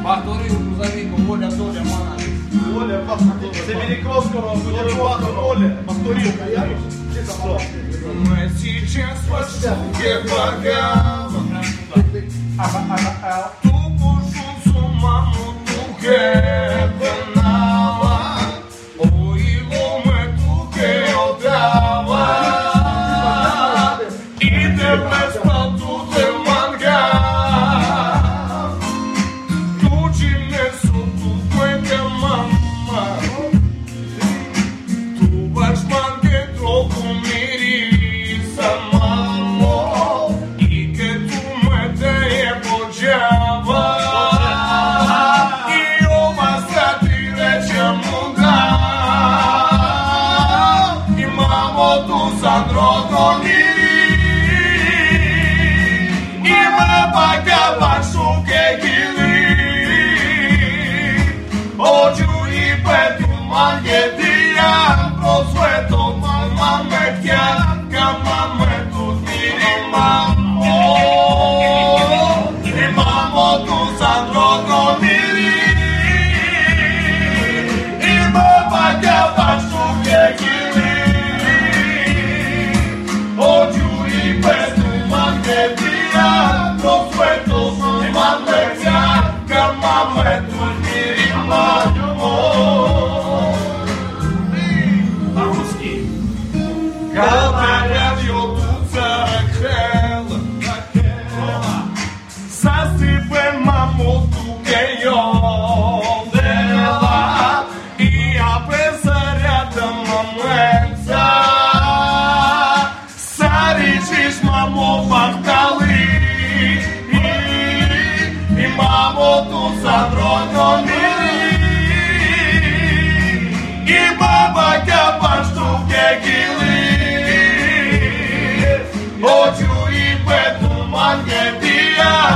Повторюю, грузовик, Оля, Толя, мана. Оля, Семеняковского, Оля, повторил. Мы сейчас по штуке богам. Ту пушу маму туке пенала. Ой, ломе туке отдава. И тебе спалту те манга. Тучи несу туке мама. Tu vaš man che troppo miri samamo I che tu me te poggiava Io basta ti reciamo da I mamo tu sandro con I me paga bašu che gili Ođu I petu manjeti Sveto mama me tjaka, mame tu miri mamo I mamo tu sam drogo miri I baba ga bašu kekili Ođu I petu mangetija Pro sveto mama me tjaka, mame tu miri mamo Говорят, туца хела Сасипен маму туке йодела И я пресарята маменца Саричиш мамо бахтали И мамо туца дрого мири И баба капаш туке гили Ođu I petu mangetija